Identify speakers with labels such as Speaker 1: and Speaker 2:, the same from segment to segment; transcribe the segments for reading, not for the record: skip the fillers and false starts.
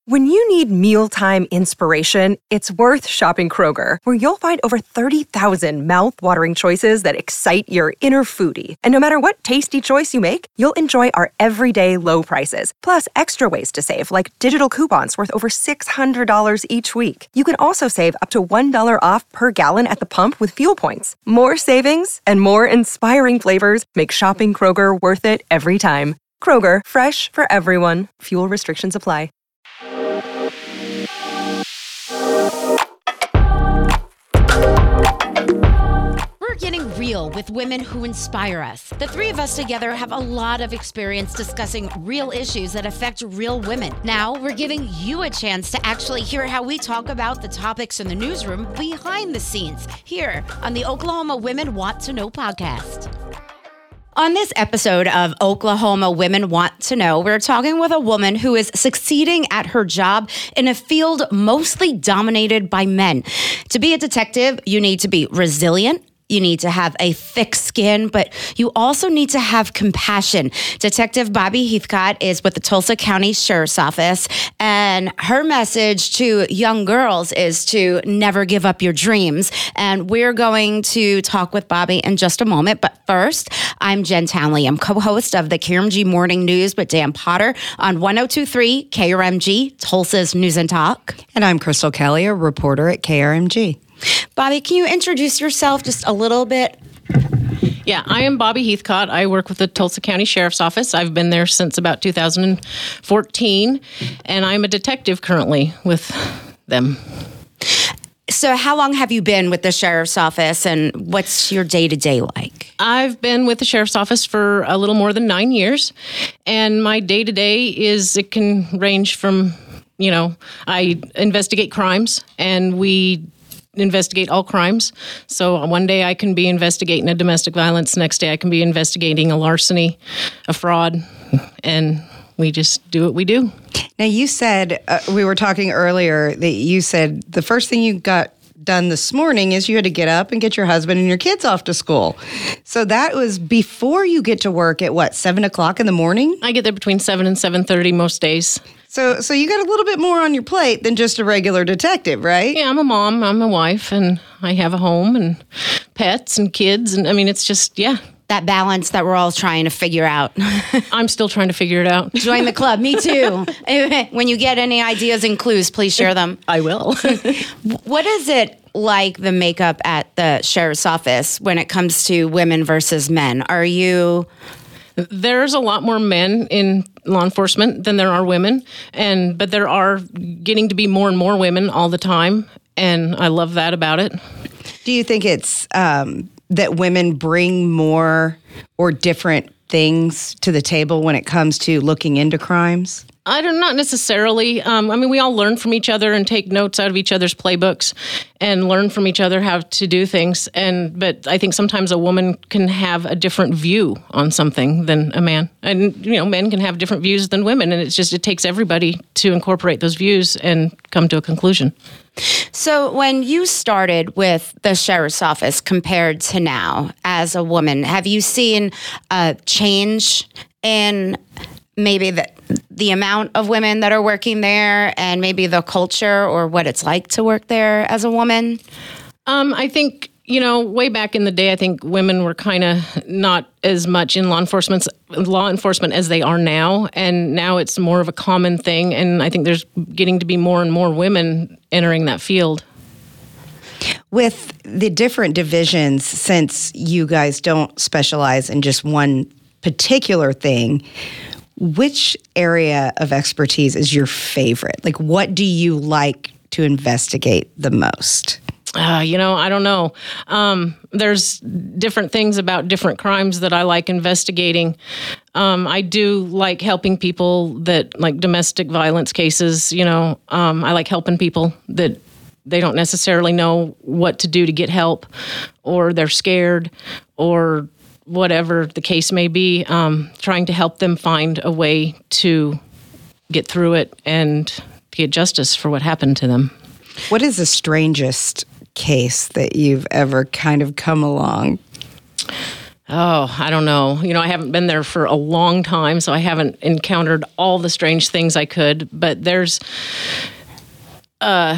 Speaker 1: When you need mealtime inspiration, it's worth shopping Kroger, where you'll find over 30,000 mouth-watering choices that excite your inner foodie. And no matter what tasty choice you make, you'll enjoy our everyday low prices, plus extra ways to save, like digital coupons worth over $600 each week. You can also save up to $1 off per gallon at the pump with fuel points. More savings and more inspiring flavors make shopping Kroger worth it every time. Kroger, fresh for everyone. Fuel restrictions apply.
Speaker 2: Getting real with women who inspire us. The three of us together have a lot of experience discussing real issues that affect real women. Now we're giving you a chance to actually hear how we talk about the topics in the newsroom behind the scenes here on the Oklahoma Women Want to Know podcast. On this episode of Oklahoma Women Want to Know, we're talking with a woman who is succeeding at her job in a field mostly dominated by men. To be a detective, you need to be resilient. You need to have a thick skin, but you also need to have compassion. Detective Bobby Heathcott is with the Tulsa County Sheriff's Office, and her message to young girls is to never give up your dreams. And we're going to talk with Bobby in just a moment. But first, I'm Jen Townley. I'm co-host of the KRMG Morning News with Dan Potter on 102.3 KRMG, Tulsa's News and Talk.
Speaker 3: And I'm Crystal Kelly, a reporter at KRMG.
Speaker 2: Bobby, can you introduce yourself just a little bit?
Speaker 4: Yeah, I am Bobby Heathcott. I work with the Tulsa County Sheriff's Office. I've been there since about 2014, and I'm a detective currently with them.
Speaker 2: So how long have you been with the Sheriff's Office, and what's your day-to-day like?
Speaker 4: I've been with the Sheriff's Office for a little more than 9 years, and my day-to-day it can range from, I investigate crimes, and we investigate all crimes. So one day I can be investigating a domestic violence, next day I can be investigating a larceny, a fraud, and we just do what we do.
Speaker 3: Now, you said, we were talking earlier, that you said the first thing you got done this morning is you had to get up and get your husband and your kids off to school. So that was before you get to work at 7 o'clock in the morning?
Speaker 4: I get there between 7 and 7:30 most days.
Speaker 3: So you got a little bit more on your plate than just a regular detective, right?
Speaker 4: Yeah, I'm a mom, I'm a wife, and I have a home and pets and kids. And it's just, yeah.
Speaker 2: That balance that we're all trying to figure out.
Speaker 4: I'm still trying to figure it out.
Speaker 2: Join the club. Me too. When you get any ideas and clues, please share them.
Speaker 4: I will.
Speaker 2: What is it like, the makeup at the Sheriff's Office, when it comes to women versus men?
Speaker 4: There's a lot more men in law enforcement than there are women, but there are getting to be more and more women all the time, and I love that about it.
Speaker 3: Do you think it's that women bring more or different things to the table when it comes to looking into crimes?
Speaker 4: Not necessarily. We all learn from each other and take notes out of each other's playbooks and learn from each other how to do things. But I think sometimes a woman can have a different view on something than a man. And, men can have different views than women. And it takes everybody to incorporate those views and come to a conclusion.
Speaker 2: So when you started with the Sheriff's Office compared to now as a woman, have you seen a change in maybe the amount of women that are working there and maybe the culture or what it's like to work there as a woman?
Speaker 4: I think, way back in the day, I think women were kind of not as much in law enforcement as they are now. And now it's more of a common thing. And I think there's getting to be more and more women entering that field.
Speaker 3: With the different divisions, since you guys don't specialize in just one particular thing, which area of expertise is your favorite? Like, what do you like to investigate the most?
Speaker 4: I don't know. There's different things about different crimes that I like investigating. I do like helping people like domestic violence cases. I like helping people that they don't necessarily know what to do to get help, or they're scared, or whatever the case may be, trying to help them find a way to get through it and get justice for what happened to them.
Speaker 3: What is the strangest case that you've ever kind of come along?
Speaker 4: Oh, I don't know. I haven't been there for a long time, so I haven't encountered all the strange things I could. But there's, I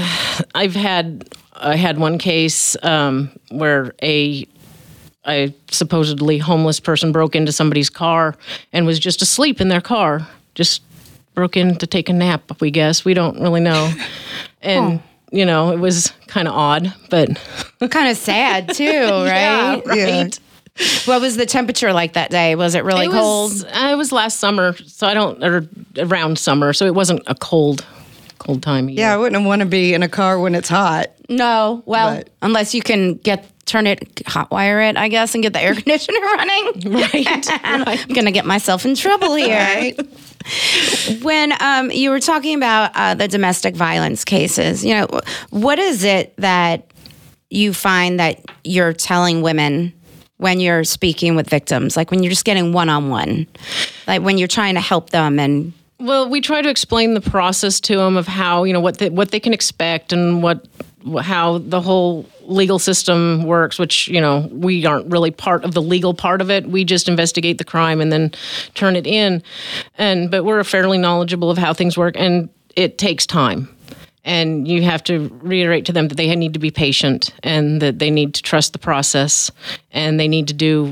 Speaker 4: had one case where a supposedly homeless person broke into somebody's car and was just asleep in their car. Just broke in to take a nap, we guess. We don't really know. And, it was kind of odd, but...
Speaker 5: kind of sad, too, right?
Speaker 4: Yeah, right.
Speaker 3: Yeah.
Speaker 5: What was the temperature like that day? Was it really cold?
Speaker 4: It was last summer, or around summer, so it wasn't a cold time.
Speaker 3: Yeah, I wouldn't want to be in a car when it's hot.
Speaker 5: No, well, unless you can turn it, hotwire it, I guess, and get the air conditioner running.
Speaker 4: Right.
Speaker 5: I'm going to get myself in trouble here.
Speaker 3: Right.
Speaker 5: When you were talking about the domestic violence cases, what is it that you find that you're telling women when you're speaking with victims? Like when you're just getting one-on-one, like when you're trying to help them and...
Speaker 4: Well, we try to explain the process to them of how, what they can expect and how the whole legal system works, which, we aren't really part of the legal part of it. We just investigate the crime and then turn it in. But we're fairly knowledgeable of how things work, and it takes time. And you have to reiterate to them that they need to be patient and that they need to trust the process and they need to do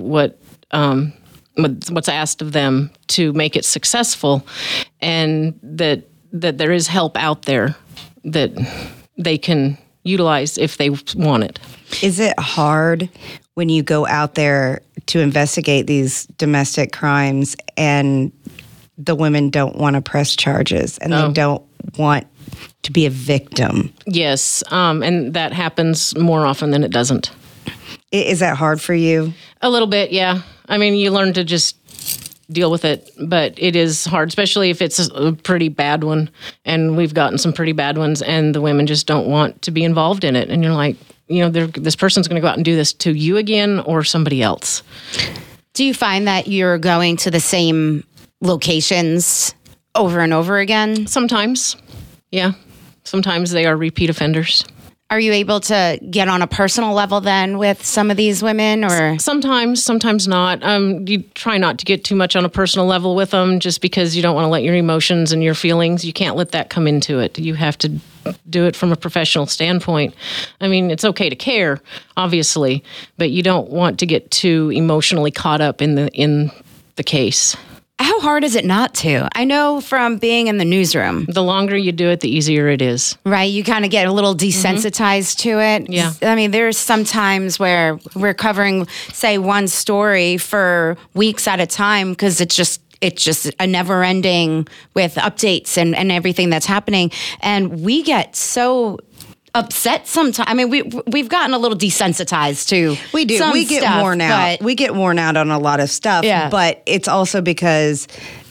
Speaker 4: what's asked of them to make it successful, and that there is help out there that they can utilize if they want it.
Speaker 3: Is it hard when you go out there to investigate these domestic crimes and the women don't want to press charges and they don't want to be a victim?
Speaker 4: Yes, and that happens more often than it doesn't.
Speaker 3: Is that hard for you?
Speaker 4: A little bit, yeah. I mean, you learn to just deal with it, but it is hard, especially if it's a pretty bad one. And we've gotten some pretty bad ones, and the women just don't want to be involved in it. And you're like, this person's going to go out and do this to you again or somebody else.
Speaker 5: Do you find that you're going to the same locations over and over again?
Speaker 4: Sometimes, yeah. Sometimes they are repeat offenders.
Speaker 5: Are you able to get on a personal level then with some of these women, or
Speaker 4: sometimes not? You try not to get too much on a personal level with them, just because you don't want to let your emotions and your feelings. You can't let that come into it. You have to do it from a professional standpoint. I mean, it's okay to care, obviously, but you don't want to get too emotionally caught up in the case.
Speaker 5: How hard is it not to? I know from being in the newsroom.
Speaker 4: The longer you do it, the easier it is.
Speaker 5: Right? You kind of get a little desensitized to it.
Speaker 4: Yeah.
Speaker 5: I mean, there's some times where we're covering, say, one story for weeks at a time because it's just a never ending with updates and everything that's happening. And we get so upset sometimes. I mean, we've gotten a little desensitized to
Speaker 3: we do.
Speaker 5: Some
Speaker 3: we get
Speaker 5: stuff,
Speaker 3: worn out. We get worn out on a lot of stuff.
Speaker 5: Yeah.
Speaker 3: But it's also because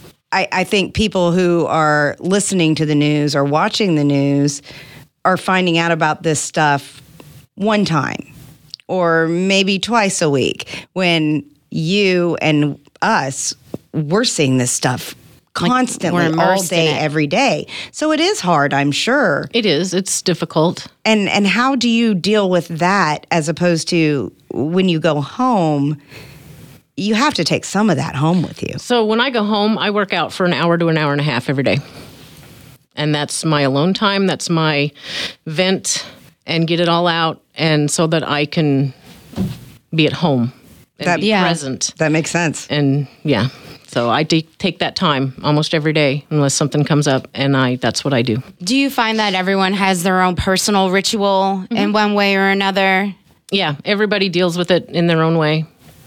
Speaker 3: I think people who are listening to the news or watching the news are finding out about this stuff one time or maybe twice a week, when you and us, we're seeing this stuff constantly, all day, every day. So it is hard, I'm sure.
Speaker 4: It is. It's difficult.
Speaker 3: And how do you deal with that as opposed to when you go home? You have to take some of that home with you.
Speaker 4: So when I go home, I work out for an hour to an hour and a half every day. And that's my alone time. That's my vent and get it all out, and so that I can be at home and be present.
Speaker 3: That makes sense.
Speaker 4: And yeah. So I take that time almost every day unless something comes up, and that's what I do.
Speaker 5: Do you find that everyone has their own personal ritual in one way or another?
Speaker 4: Yeah, everybody deals with it in their own way.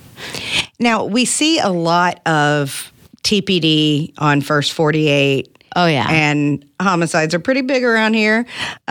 Speaker 3: Now, we see a lot of TPD on First 48.
Speaker 5: Oh, yeah.
Speaker 3: And homicides are pretty big around here.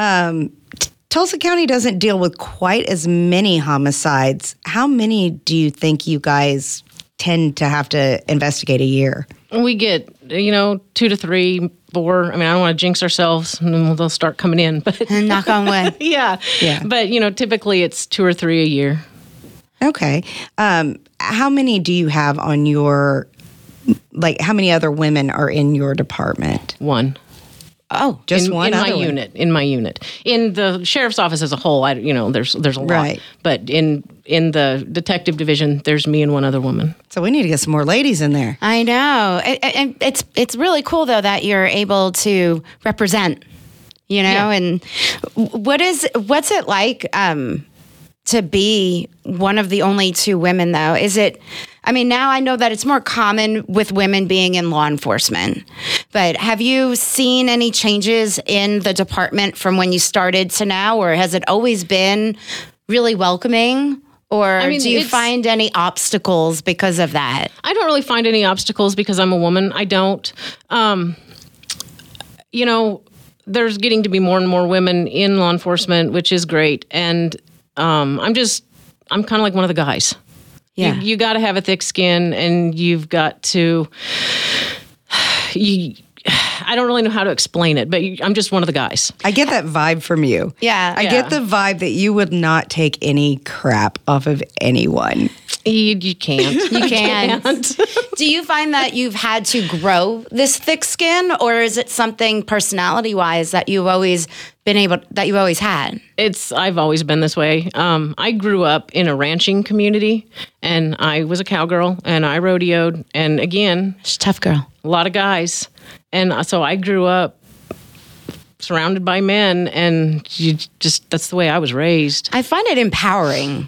Speaker 3: Tulsa County doesn't deal with quite as many homicides. How many do you think you guys tend to have to investigate a year?
Speaker 4: We get, 2 to 3, 4. I mean, I don't want to jinx ourselves, and then they'll start coming in. But
Speaker 5: knock on wood.
Speaker 4: Yeah. But, typically it's 2 or 3 a year.
Speaker 3: Okay. How many do you have on your, how many other women are in your department?
Speaker 4: One.
Speaker 5: Oh,
Speaker 3: just
Speaker 4: in,
Speaker 3: one
Speaker 4: in
Speaker 3: other
Speaker 4: my
Speaker 3: one.
Speaker 4: unit. In my unit, in the sheriff's office as a whole, there's a lot.
Speaker 3: Right.
Speaker 4: But in the detective division, there's me and one other woman.
Speaker 3: So we need to get some more ladies in there.
Speaker 5: I know. And it's really cool though that you're able to represent, and what's it like to be one of the only two women though? Now I know that it's more common with women being in law enforcement, but have you seen any changes in the department from when you started to now, or has it always been really welcoming? Or do you find any obstacles because of that?
Speaker 4: I don't really find any obstacles because I'm a woman. I don't. There's getting to be more and more women in law enforcement, which is great. And I'm kind of like one of the guys.
Speaker 5: Yeah.
Speaker 4: You got to have a thick skin, and you've got to. I don't really know how to explain it, but I'm just one of the guys.
Speaker 3: I get that vibe from you.
Speaker 5: Yeah.
Speaker 3: I get the vibe that you would not take any crap off of anyone.
Speaker 4: You can't.
Speaker 5: You can't. Do you find that you've had to grow this thick skin, or is it something personality-wise that you've always had?
Speaker 4: I've always been this way. I grew up in a ranching community, and I was a cowgirl, and I rodeoed, and again,
Speaker 5: She's a tough girl.
Speaker 4: a lot of guys. And so I grew up surrounded by men, and that's the way I was raised.
Speaker 5: I find it empowering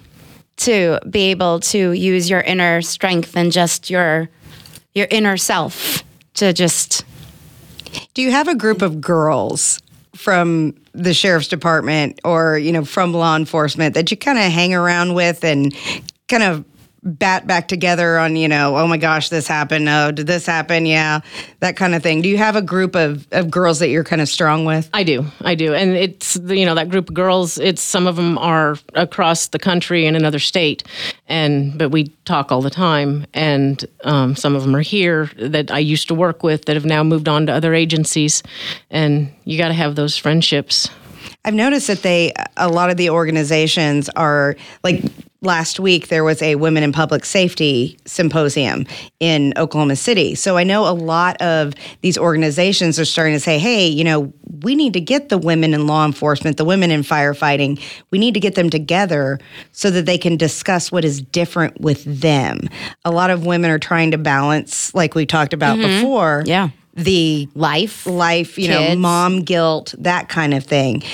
Speaker 5: to be able to use your inner strength and just your inner self to just...
Speaker 3: Do you have a group of girls from the sheriff's department or, from law enforcement that you kind of hang around with and kind of bat back together on, oh my gosh, this happened. Oh, did this happen? Yeah, that kind of thing. Do you have a group of girls that you're kind of strong with?
Speaker 4: I do. And it's, that group of girls, some of them are across the country in another state, but we talk all the time. And some of them are here that I used to work with that have now moved on to other agencies. And you got to have those friendships.
Speaker 3: I've noticed that a lot of the organizations are like, last week there was a Women in Public Safety symposium in Oklahoma City. So I know a lot of these organizations are starting to say, hey, we need to get the women in law enforcement, the women in firefighting, we need to get them together so that they can discuss what is different with them. A lot of women are trying to balance, like we talked about before.
Speaker 5: Yeah.
Speaker 3: The
Speaker 5: life,
Speaker 3: kids, mom guilt, that kind of thing.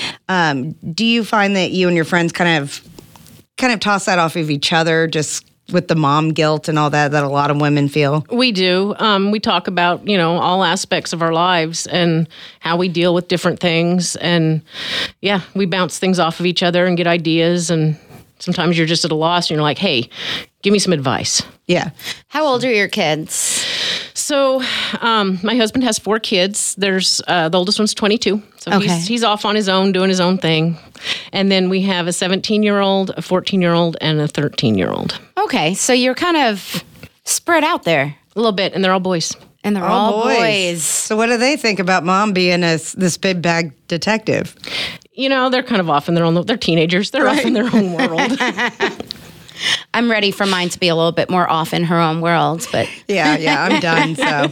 Speaker 3: Do you find that you and your friends kind of toss that off of each other, just with the mom guilt and all that a lot of women feel?
Speaker 4: We do. We talk about, all aspects of our lives and how we deal with different things. And yeah, we bounce things off of each other and get ideas. And sometimes you're just at a loss and you're like, hey, give me some advice.
Speaker 3: Yeah.
Speaker 5: How old are your kids?
Speaker 4: So my husband has 4 kids. There's the oldest one's 22. So
Speaker 5: Okay.
Speaker 4: he's off on his own, doing his own thing. And then we have a 17-year-old, a 14-year-old, and a 13-year-old.
Speaker 5: Okay, so you're kind of spread out there.
Speaker 4: A little bit, and they're all boys.
Speaker 5: And they're all boys.
Speaker 3: So what do they think about mom being this big bag detective?
Speaker 4: They're kind of off in their own, they're teenagers. They're off in their own world.
Speaker 5: I'm ready for mine to be a little bit more off in her own world, but
Speaker 3: Yeah, I'm done. So,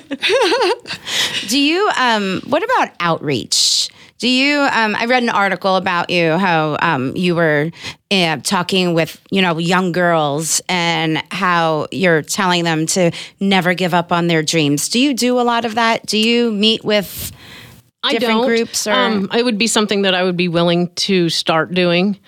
Speaker 5: do you? What about outreach? Do you? I read an article about you, how you were talking with young girls and how you're telling them to never give up on their dreams. Do you do a lot of that? Do you meet with different groups? Or?
Speaker 4: It would be something that I would be willing to start doing.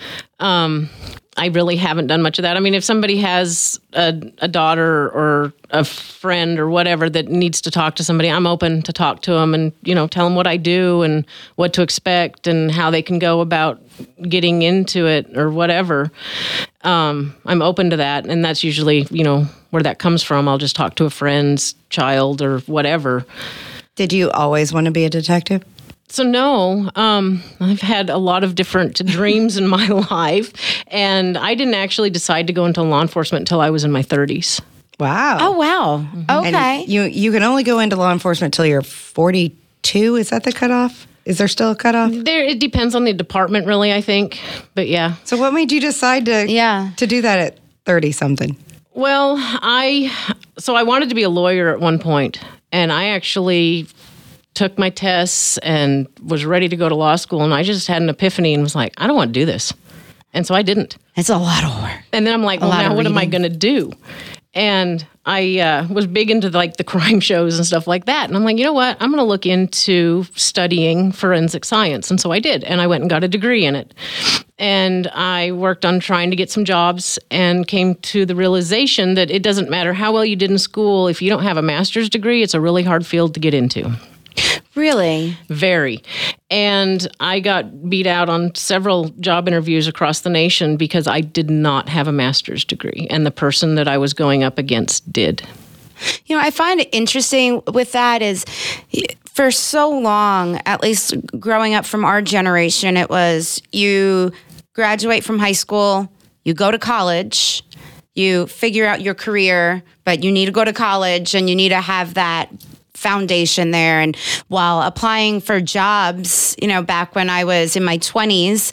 Speaker 4: I really haven't done much of that. I mean, if somebody has a daughter or a friend or whatever that needs to talk to somebody, I'm open to talk to them and, tell them what I do and what to expect and how they can go about getting into it or whatever. I'm open to that. And that's usually, where that comes from. I'll just talk to a friend's child or whatever.
Speaker 3: did you always want to be a detective?
Speaker 4: So no, I've had a lot of different dreams in my life, and I didn't actually decide to go into law enforcement until I was in my 30s.
Speaker 3: Wow.
Speaker 5: Oh, wow. Okay.
Speaker 3: And you can only go into law enforcement until you're 42. Is that the cutoff? Is there still a cutoff?
Speaker 4: It depends on the department, really, I think. But yeah.
Speaker 3: So what made you decide to do that at 30-something?
Speaker 4: Well, I wanted to be a lawyer at one point, and I actually took my tests and was ready to go to law school. And I just had an epiphany and was like, I don't want to do this. And so I didn't.
Speaker 5: It's a lot of work.
Speaker 4: And then I'm like, well, now what am I going to do? And I was big into like the crime shows and stuff like that. And I'm like, you know what? I'm going to look into studying forensic science. And so I did. And I went and got a degree in it. And I worked on trying to get some jobs and came to the realization that it doesn't matter how well you did in school. If you don't have a master's degree, it's a really hard field to get into.
Speaker 5: Really?
Speaker 4: Very. And I got beat out on several job interviews across the nation because I did not have a master's degree, and the person that I was going up against did.
Speaker 5: You know, I find it interesting with that is for so long, at least growing up from our generation, it was you graduate from high school, you go to college, you figure out your career, but you need to go to college and you need to have that foundation there. And while applying for jobs, you know, back when I was in my 20s,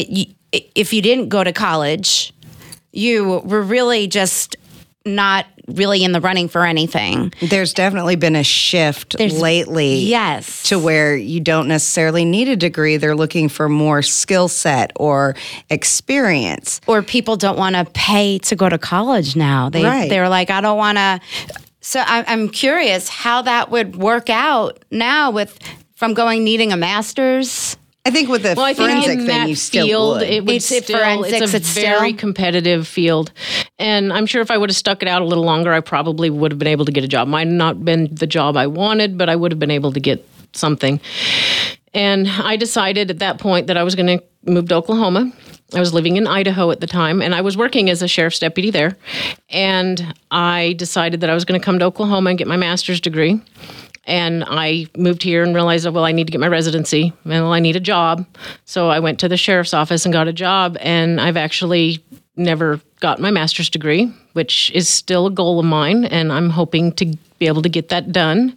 Speaker 5: if you didn't go to college, you were really just not really in the running for anything.
Speaker 3: There's definitely been a shift lately.
Speaker 5: Yes.
Speaker 3: To where you don't necessarily need a degree. They're looking for more skill set or experience.
Speaker 5: Or people don't want to pay to go to college now. They're like, I don't want to. So I'm curious how that would work out now from needing a master's.
Speaker 3: I think with the forensic thing, you still would.
Speaker 4: It's a very competitive field. And I'm sure if I would have stuck it out a little longer, I probably would have been able to get a job. Might have not been the job I wanted, but I would have been able to get something. And I decided at that point that I was going to move to Oklahoma. I was living in Idaho at the time, and I was working as a sheriff's deputy there. And I decided that I was going to come to Oklahoma and get my master's degree. And I moved here and realized, well, I need to get my residency. Well, I need a job. So I went to the sheriff's office and got a job. And I've actually never got my master's degree, which is still a goal of mine. And I'm hoping to be able to get that done.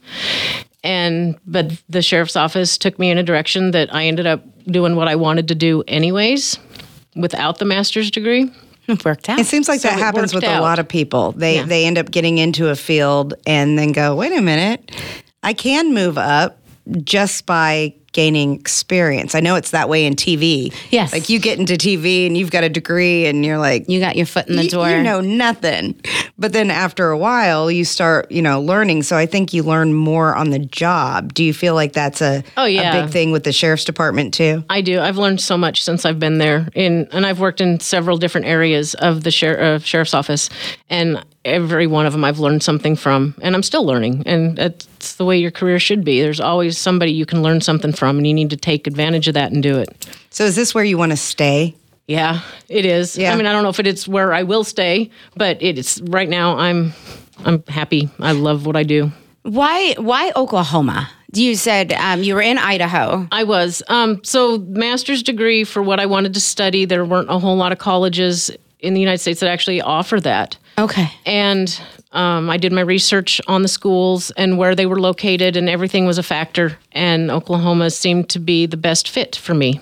Speaker 4: But the sheriff's office took me in a direction that I ended up doing what I wanted to do anyways without the master's degree.
Speaker 5: It worked out.
Speaker 3: It seems like that happens with a lot of people. They end up getting into a field and then go, wait a minute, I can move up just by gaining experience. I know it's that way in TV.
Speaker 5: Yes.
Speaker 3: Like you get into TV and you've got a degree and you're like...
Speaker 5: You got your foot in the door.
Speaker 3: You know nothing. But then after a while, you start, learning. So I think you learn more on the job. Do you feel like that's a big thing with the sheriff's department too?
Speaker 4: I do. I've learned so much since I've been there. And I've worked in several different areas of the sheriff's office. And every one of them I've learned something from, and I'm still learning. And that's the way your career should be. There's always somebody you can learn something from, and you need to take advantage of that and do it.
Speaker 3: So is this where you want to stay?
Speaker 4: Yeah, it is. Yeah. I mean, I don't know if it's where I will stay, but it's right now I'm happy. I love what I do.
Speaker 5: Why Oklahoma? You said you were in Idaho.
Speaker 4: I was. So master's degree for what I wanted to study, there weren't a whole lot of colleges in the United States that actually offer that.
Speaker 5: Okay.
Speaker 4: And I did my research on the schools and where they were located, and everything was a factor. And Oklahoma seemed to be the best fit for me.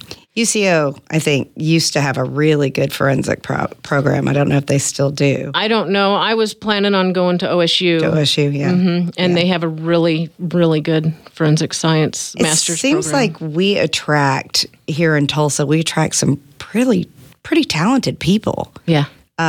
Speaker 3: UCO, I think, used to have a really good forensic program. I don't know if they still do.
Speaker 4: I don't know. I was planning on going to OSU.
Speaker 3: To OSU, yeah.
Speaker 4: Mm-hmm. And they have a really, really good forensic science master's program.
Speaker 3: It seems like we attract, here in Tulsa, some pretty talented people.
Speaker 4: Yeah.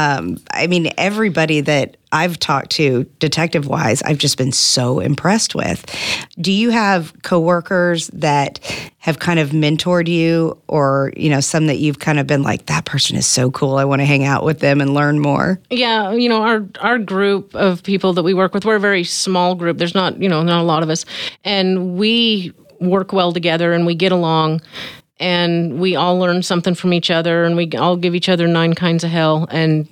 Speaker 3: I mean, everybody that I've talked to, detective-wise, I've just been so impressed with. Do you have coworkers that have kind of mentored you, or some that you've kind of been like, that person is so cool, I want to hang out with them and learn more?
Speaker 4: Yeah, our group of people that we work with, we're a very small group. There's not a lot of us, and we work well together and we get along. And we all learn something from each other, and we all give each other 9 kinds of hell. And,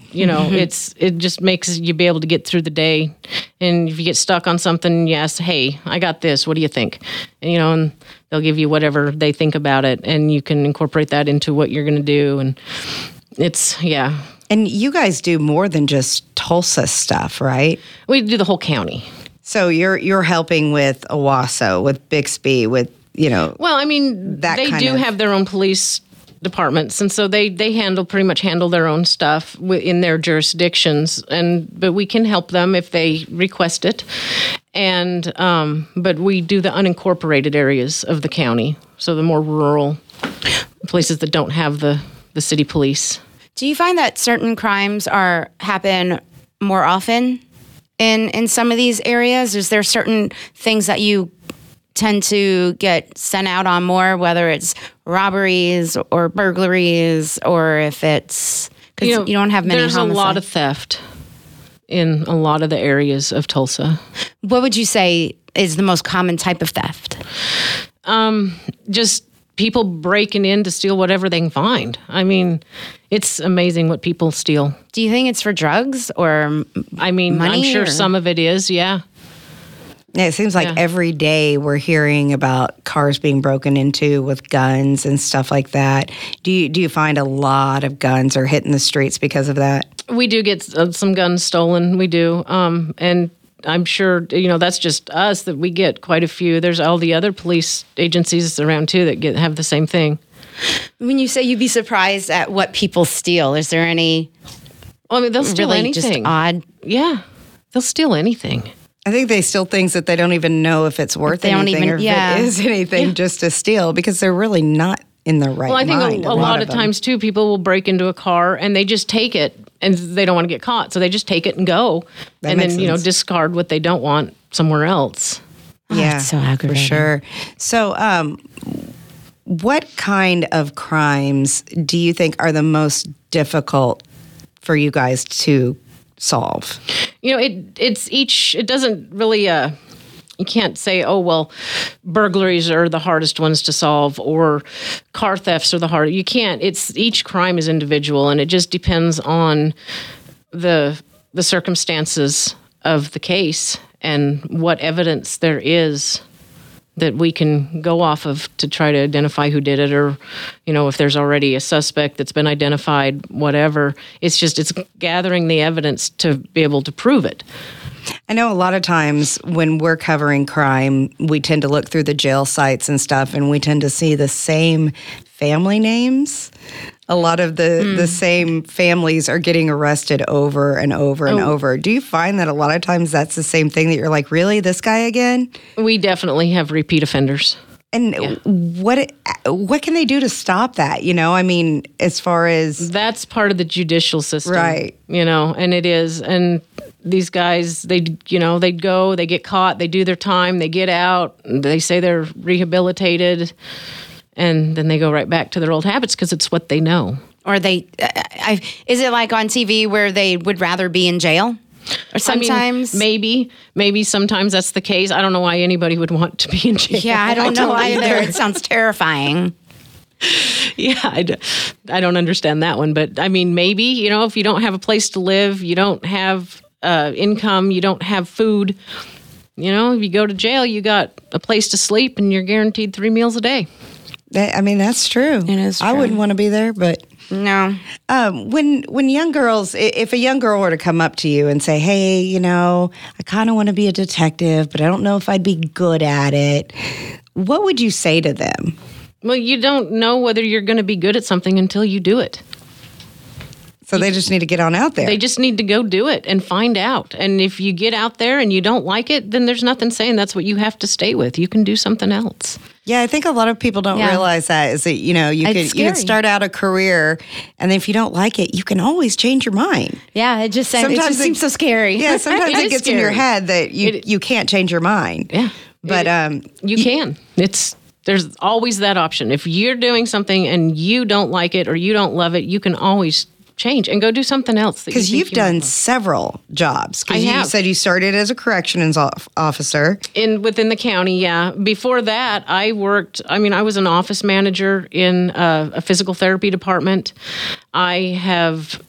Speaker 4: it just makes you be able to get through the day. And if you get stuck on something, you ask, hey, I got this. What do you think? And they'll give you whatever they think about it, and you can incorporate that into what you're going to do. And it's, yeah.
Speaker 3: And you guys do more than just Tulsa stuff, right?
Speaker 4: We do the whole county.
Speaker 3: So you're helping with Owasso, with Bixby, with
Speaker 4: well, I mean, they do have their own police departments, and so they pretty much handle their own stuff in their jurisdictions. But we can help them if they request it. And but we do the unincorporated areas of the county, so the more rural places that don't have the city police.
Speaker 5: Do you find that certain crimes happen more often in some of these areas? Is there certain things that you tend to get sent out on more, whether it's robberies or burglaries, or if it's because you don't have many
Speaker 4: There's
Speaker 5: homicides?
Speaker 4: a lot of theft in a lot of the areas of Tulsa.
Speaker 5: What would you say is the most common type of theft?
Speaker 4: Just people breaking in to steal whatever they can find. I mean, it's amazing what people steal.
Speaker 5: Do you think it's for drugs or
Speaker 4: I mean,
Speaker 5: money,
Speaker 4: I'm sure
Speaker 5: or?
Speaker 4: some of it is, yeah.
Speaker 3: Yeah, it seems like
Speaker 4: Yeah.
Speaker 3: every day we're hearing about cars being broken into with guns and stuff like that. Do you find a lot of guns are hitting the streets because of that?
Speaker 4: We do get some guns stolen. We do. And I'm sure, that's just us, that we get quite a few. There's all the other police agencies around, too, that have the same thing.
Speaker 5: When you say you'd be surprised at what people steal, is there any
Speaker 4: Well, I mean, they'll steal
Speaker 5: really just
Speaker 4: anything.
Speaker 5: odd?
Speaker 4: Yeah, they'll steal anything.
Speaker 3: I think they steal things that they don't even know if it's worth
Speaker 5: they don't
Speaker 3: anything
Speaker 5: even-
Speaker 3: or if
Speaker 5: yeah.
Speaker 3: it is anything just to steal because they're really not in the right
Speaker 4: Well, I think
Speaker 3: mind.
Speaker 4: a lot of
Speaker 3: them.
Speaker 4: times, too, people will break into a car and they just take it and they don't want to get caught. So they just take it and go.
Speaker 3: That
Speaker 4: and
Speaker 3: makes
Speaker 4: then,
Speaker 3: sense.
Speaker 4: discard what they don't want somewhere else.
Speaker 3: Yeah,
Speaker 5: that's so
Speaker 3: for
Speaker 5: aggravating.
Speaker 3: sure. So, what kind of crimes do you think are the most difficult for you guys to solve?
Speaker 4: It doesn't really, you can't say, oh, well, burglaries are the hardest ones to solve or car thefts are the hardest. You can't. Each crime is individual and it just depends on the circumstances of the case and what evidence there is that we can go off of to try to identify who did it, or, if there's already a suspect that's been identified, whatever. It's gathering the evidence to be able to prove it.
Speaker 3: I know a lot of times when we're covering crime, we tend to look through the jail sites and stuff, and we tend to see the same family names. A lot of the same families are getting arrested over and over and over. Do you find that a lot of times that's the same thing that you're like, really, this guy again?
Speaker 4: We definitely have repeat offenders.
Speaker 3: And what can they do to stop that? I mean, as far as
Speaker 4: That's part of the judicial system.
Speaker 3: Right.
Speaker 4: And it is. And these guys, they'd go, they get caught, they do their time, they get out, they say they're rehabilitated, and then they go right back to their old habits because it's what they know.
Speaker 5: Or is it like on TV where they would rather be in jail? Or sometimes,
Speaker 4: I mean, maybe sometimes that's the case. I don't know why anybody would want to be in jail.
Speaker 5: yeah, I don't know either. It sounds terrifying.
Speaker 4: Yeah, I don't understand that one. But I mean, maybe, if you don't have a place to live, you don't have income, you don't have food, if you go to jail, you got a place to sleep and you're guaranteed 3 meals a day.
Speaker 3: that's true.
Speaker 5: It is
Speaker 3: I
Speaker 5: true.
Speaker 3: wouldn't want to be there, but
Speaker 5: No.
Speaker 3: when young girls, if a young girl were to come up to you and say, hey, I kind of want to be a detective, but I don't know if I'd be good at it, what would you say to them?
Speaker 4: Well, you don't know whether you're going to be good at something until you do it.
Speaker 3: So they just need to get on out there.
Speaker 4: They just need to go do it and find out. And if you get out there and you don't like it, then there's nothing saying that's what you have to stay with. You can do something else.
Speaker 3: Yeah, I think a lot of people don't
Speaker 5: Yeah.
Speaker 3: realize that is that, you can
Speaker 5: scary.
Speaker 3: start out a career, and then if you don't like it, you can always change your mind.
Speaker 5: Yeah, it just
Speaker 3: Sometimes
Speaker 5: seems so scary.
Speaker 3: Yeah, sometimes
Speaker 4: It
Speaker 3: it
Speaker 4: is
Speaker 3: gets in your
Speaker 4: scary.
Speaker 3: head that you can't change your mind.
Speaker 4: Yeah.
Speaker 3: But
Speaker 4: You can. There's always that option. If you're doing something and you don't like it or you don't love it, you can always change and go do something else.
Speaker 3: because you've done several jobs.
Speaker 4: I
Speaker 3: Because you
Speaker 4: have.
Speaker 3: said you started as a corrections officer.
Speaker 4: within the county, yeah. Before that, I was an office manager in a physical therapy department. I have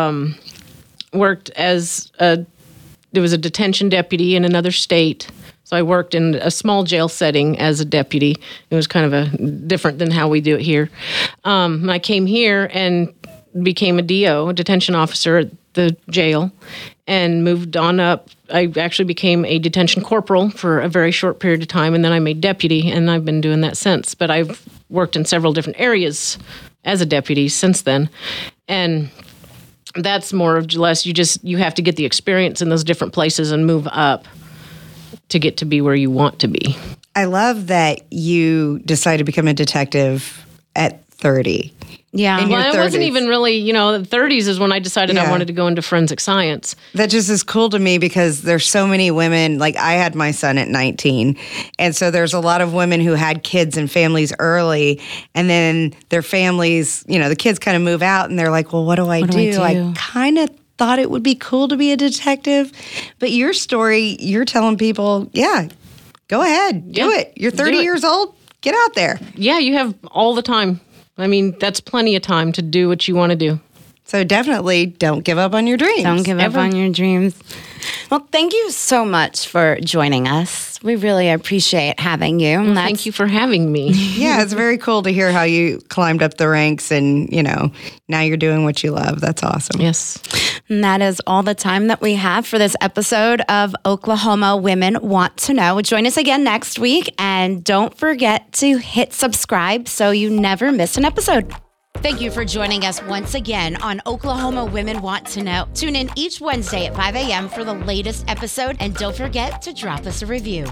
Speaker 4: worked as there was a detention deputy in another state. So I worked in a small jail setting as a deputy. It was kind of different than how we do it here. I came here and became a DO, a detention officer at the jail, and moved on up. I actually became a detention corporal for a very short period of time, and then I made deputy, and I've been doing that since. But I've worked in several different areas as a deputy since then. And that's more or less you have to get the experience in those different places and move up to get to be where you want to be.
Speaker 3: I love that you decided to become a detective at 30.
Speaker 5: Yeah.
Speaker 3: In your
Speaker 4: Well, it wasn't
Speaker 3: 30s.
Speaker 4: even really, the 30s is when I decided I wanted to go into forensic science.
Speaker 3: That just is cool to me because there's so many women, like I had my son at 19. And so there's a lot of women who had kids and families early. And then their families, the kids kind of move out and they're like, well, what do I do? I kind of thought it would be cool to be a detective. But your story, you're telling people, go ahead, do it. You're 30 years old, get out there.
Speaker 4: Yeah, you have all the time. I mean, that's plenty of time to do what you want to do.
Speaker 3: So definitely don't give up on your dreams.
Speaker 5: Don't give up on your dreams. Well, thank you so much for joining us. We really appreciate having you.
Speaker 4: Well, thank you for having me.
Speaker 3: Yeah, it's very cool to hear how you climbed up the ranks and, now you're doing what you love. That's awesome.
Speaker 4: Yes.
Speaker 5: And that is all the time that we have for this episode of Oklahoma Women Want to Know. Join us again next week, and don't forget to hit subscribe so you never miss an episode.
Speaker 2: Thank you for joining us once again on Oklahoma Women Want to Know. Tune in each Wednesday at 5 a.m. for the latest episode, and don't forget to drop us a review.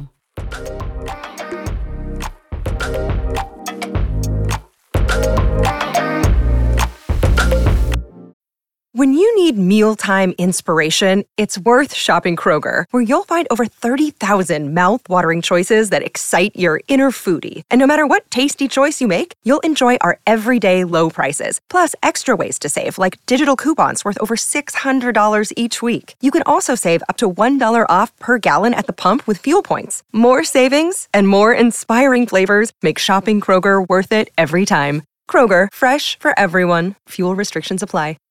Speaker 1: When you need mealtime inspiration, it's worth shopping Kroger, where you'll find over 30,000 mouth-watering choices that excite your inner foodie. And no matter what tasty choice you make, you'll enjoy our everyday low prices, plus extra ways to save, like digital coupons worth over $600 each week. You can also save up to $1 off per gallon at the pump with fuel points. More savings and more inspiring flavors make shopping Kroger worth it every time. Kroger, fresh for everyone. Fuel restrictions apply.